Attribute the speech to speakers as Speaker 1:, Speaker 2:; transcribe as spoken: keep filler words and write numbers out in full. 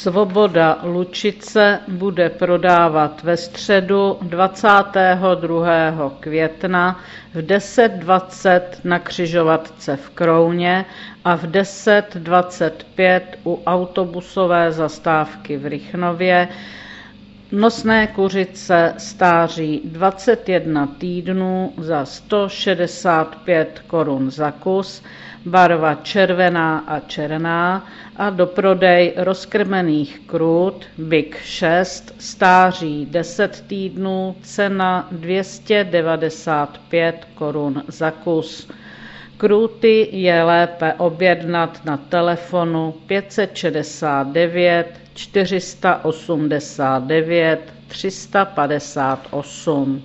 Speaker 1: Svoboda Lučice bude prodávat ve středu dvacátého druhého května v deset dvacet na křižovatce v Krouně a v deset dvacet pět u autobusové zastávky v Rychnově. Nosné kuřice stáří dvacet jedna týdnů za sto šedesát pět korun za kus, barva červená a černá, a do prodej rozkrmených krůt Big šest stáří deset týdnů, cena dvě stě devadesát pět korun za kus. Krůty je lépe objednat na telefonu pět set šedesát devět čtyři sta osmdesát devět tři sta padesát osm.